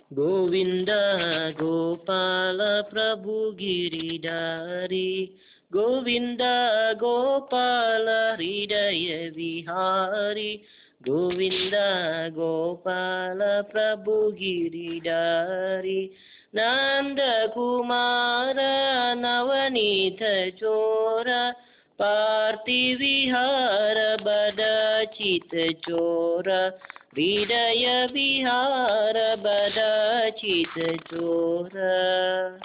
गोविन्द गोपाल प्रभु गिरिधारी गोविन्द गोपाल हृदय विहारी गोविन्द गोपाल प्रभु गिरिधारी नंद कुमार नवनीत चोर पार्थिविहार बदचित चोर हृदय विहार बदचित चोर।